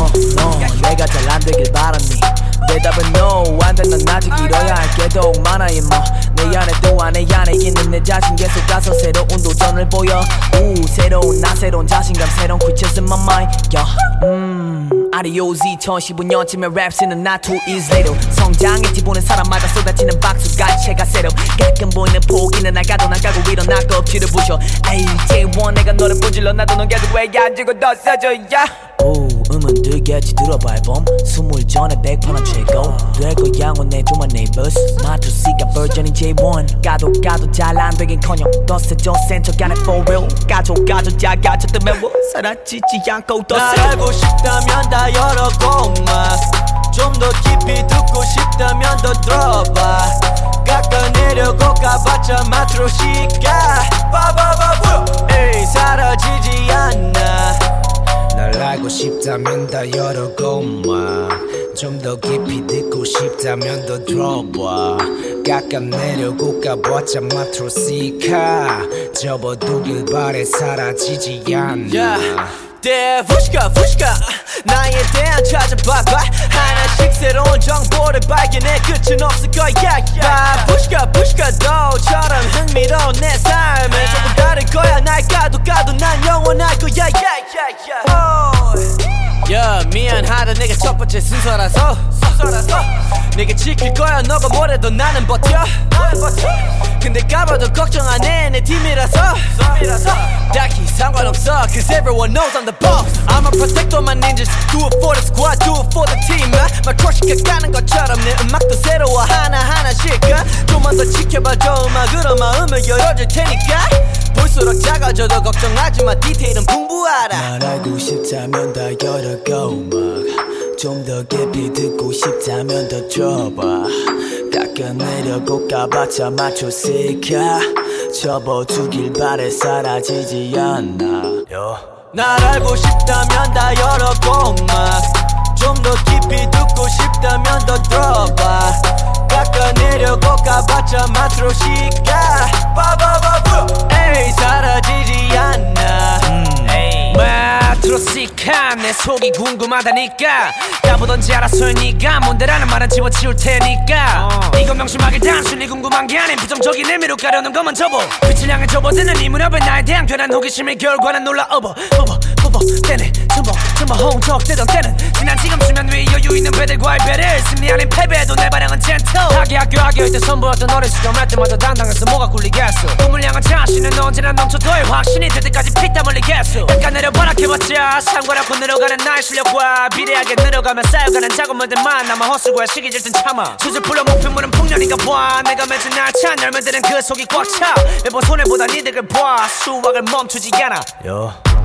No 내가 잘 안되길 바랐니 대답은 no 안돼 넌 아직 이뤄야 할 게 더욱 많아 임마 내 안에 또한 내 안에 있는 내 자신 계속 가서 새로운 도전을 보여 새로운 나 새로운 자신감 새로운 creatures in my mind 아리오즈 2015년쯤에 랩스는 not too easy 성장했지 보는 사람마다 쏟아지는 박수가 채가 새로 가끔 보이는 포기는 나가도 나가고 일어나 껍질을 부셔 에이 J1 내가 너를 부질러 나도 넌 계속 왜 안 주고 더 써줘 음은 들겠지 들어봐 앨범 스물 전에 100%는 최고 될 거야 원해줘만 내 버스 마투시가 버전인 J1 가도 잘 안 되긴커녕 더 세져 센터 간에 for real 가져 작아졌다 매워 사라지지 않고 더 날 알고 싶다면 다 열어고 좀 더 깊이 듣고 싶다면 더 들어봐 깎아내려고 가봤자 마트로시가 에이 사라지지 않아 날 알고 싶다면 다 열어고 좀 더 깊이 듣고 싶다면 더 들어봐 깎아내려고 가봤자 마트로시가 접어두길 바래 사라지지 않아 대부시가 나에 대한 찾아봐봐 하나씩 새로운 정보를 발견해 끝은 없을 거야 부시가 너처럼 흥미로운 내 삶은 조금 다를 거야 날 가도 난 영원할 거야 미안하다 내가 첫 번째 순서라서 내가 지킬 거야 너가 뭐래도 나는 버텨 근데 까봐도 걱정 안 해 내 팀이라서 딱히 상관없어 Cause everyone knows I'm the boss I'ma protect all my ninjas Do it for the squad, do it for the team 말 crush가 까는 것처럼 내 음악도 새로워 하나하나씩 좀만 더 지켜봐줘 음악으로 마음을 열어줄 테니까 볼수록 작아져도 걱정하지 마 디테일은 풍부하다 날 알고 싶다면 다 열어고 좀 더 깊이 듣고 싶다면 더 들어봐 깎아내려고 가봤자 맞춰시카 접어두길 바래 사라지지 않아 날 알고 싶다면 다 열어고 좀 더 깊이 듣고 싶다면 더 들어봐 깎아내려고 가봤자 마트로시가 에이 사라지지 않아 마트로시카 내 속이 궁금하다니까 까보던지 알았어 네가 뭔데라는 말은 집어치울 테니까 이건 명심하길 단순히 궁금한 게 아닌 부정적인 의미로 가려는 것만 접어 빛을 향해 접어드는 이 무렵에 나에 대한 괜한 호기심의 결과는 놀라 때네 tumble 홍적대던 때는 지난 지금 수면 위에 여유 있는 배들과의 배를 승리 아닌 패배도 내 반응은 gentle 학교 할 때 선보였던 어린 시점할 때마다 당당해서 뭐가 굴리겠어 꿈을 향한 자신은 언제나 넘쳐 더해 확신이 될 때까지 피땀 흘리겠어 약간 내려봐라 해봤자 상관없고 늘어가는 나의 실력과 비례하게 늘어가면 쌓여가는 작업물들만 남아 헛수고야 시기질 땐 참아 수줍불러 목표물은 풍년인가 봐 내가 맺은 알찬 열매들은 그 속이 꽉 차 매번 손해보다 니들을 봐 수확을 멈추지 않아